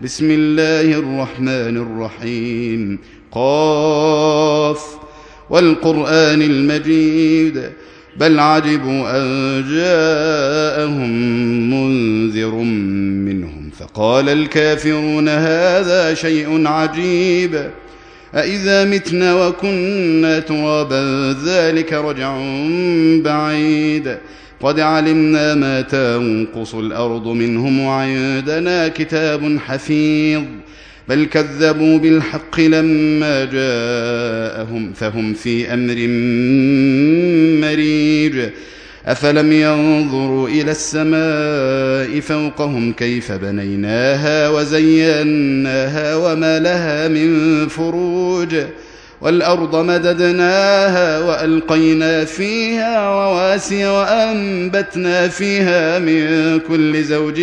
بسم الله الرحمن الرحيم. قاف والقرآن المجيد بل عجبوا أن جاءهم منذر منهم فقال الكافرون هذا شيء عجيب أإذا متنا وكنا ترابا ذلك رجع بعيد قد علمنا ما تنقص الأرض منهم وعندنا كتاب حفيظ بل كذبوا بالحق لما جاءهم فهم في أمر مريج أفلم ينظروا إلى السماء فوقهم كيف بنيناها وزيناها وما لها من فروج والأرض مددناها وألقينا فيها رواسي وأنبتنا فيها من كل زوج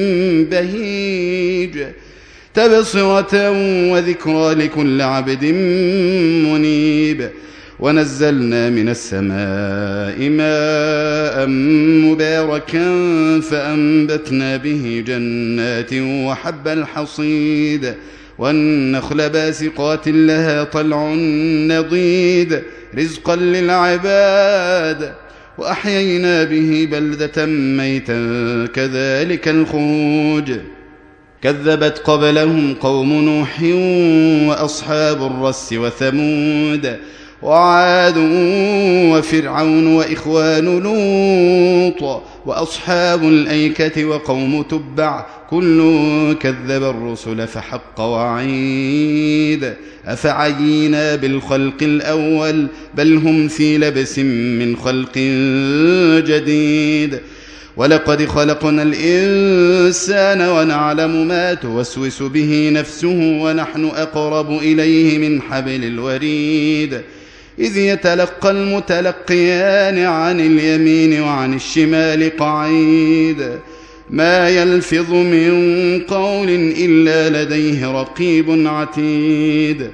بهيج تبصرة وذكرى لكل عبد منيب ونزلنا من السماء ماء مباركا فأنبتنا به جنات وحب الحصيد والنخل باسقات لها طلع نضيد رزقا للعباد وأحيينا به بلدة ميتا كذلك الخروج كذبت قبلهم قوم نوح وأصحاب الرس وثمود وعاد وفرعون وإخوان لوط وأصحاب الأيكة وقوم تبع كل كذب الرسل فحق وعيد أفعينا بالخلق الأول بل هم في لبس من خلق جديد ولقد خلقنا الإنسان ونعلم ما توسوس به نفسه ونحن أقرب إليه من حبل الوريد إذ يتلقى المتلقيان عن اليمين وعن الشمال قعيد ما يلفظ من قول إلا لديه رقيب عتيد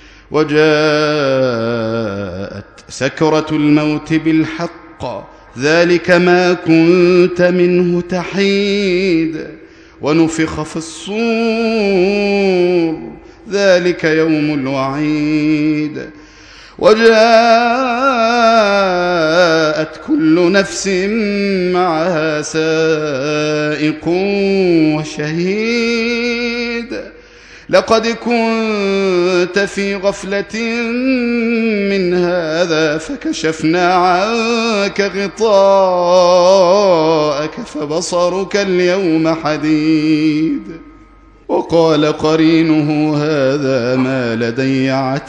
وجاءت سكرة الموت بالحق ذلك ما كنت منه تحيد ونفخ في الصور ذلك يوم الوعيد وجاءت كل نفس معها سائق وشهيد لقد كنت في غفلة من هذا فكشفنا عنك غطاءك فبصرك اليوم حديد وقال قرينه هذا ما لدي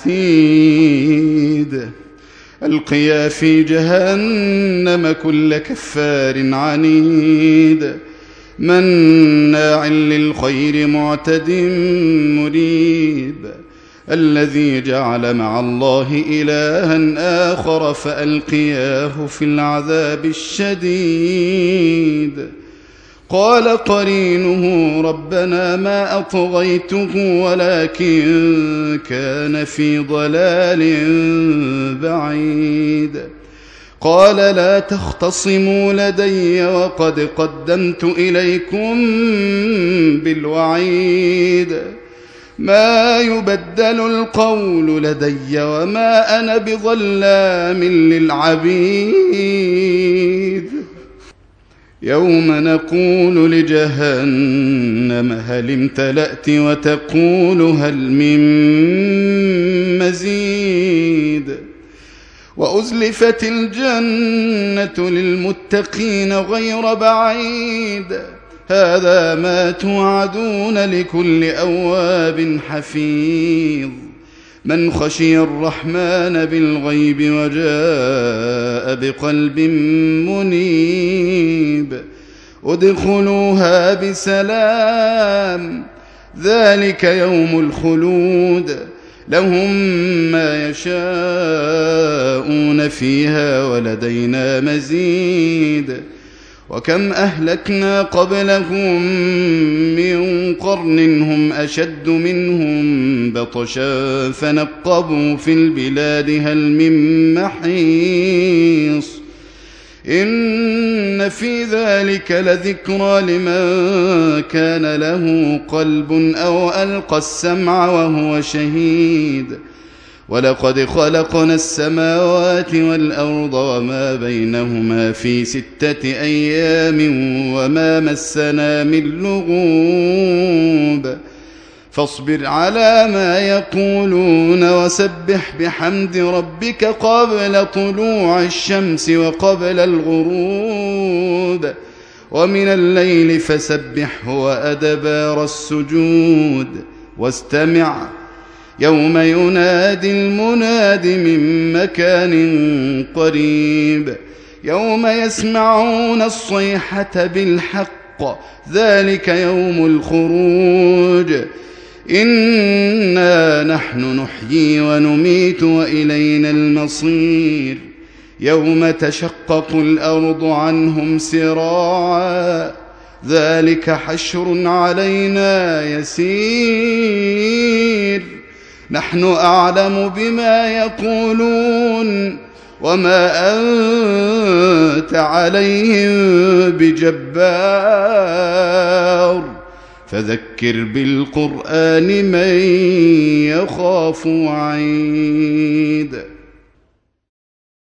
عتيد ألقيا في جهنم كل كفار عنيد مناع للخير معتد مريب الذي جعل مع الله إلها آخر فألقياه في العذاب الشديد قال قرينه ربنا ما أطغيته ولكن كان في ضلال بعيد قال لا تختصموا لدي وقد قدمت إليكم بالوعيد ما يبدل القول لدي وما أنا بظلام للعبيد يوم نقول لجهنم هل امتلأت وتقول هل من مزيد وأزلفت الجنة للمتقين غير بعيد هذا ما توعدون لكل أواب حفيظ من خشي الرحمن بالغيب وجاء بقلب منيب ادخلوها بسلام ذلك يوم الخلود لهم ما يشاءون فيها ولدينا مزيد وكم أهلكنا قبلهم من قرن هم أشد منهم بطشا فنقبوا في البلاد هل من محيص إن في ذلك لذكرى لمن كان له قلب أو ألقى السمع وهو شهيد ولقد خلقنا السماوات والأرض وما بينهما في 6 أيام وما مسنا من لغوب فاصبر على ما يقولون وسبح بحمد ربك قبل طلوع الشمس وقبل الغروب ومن الليل فسبحه وأدبار السجود واستمع يوم ينادي المناد من مكان قريب يوم يسمعون الصيحة بالحق ذلك يوم الخروج إنا نحن نحيي ونميت وإلينا المصير يوم تشقق الأرض عنهم سراعا ذلك حشر علينا يسير نحن أعلم بما يقولون وما أنت عليهم بجبار فذكر بالقرآن من يخاف وعيد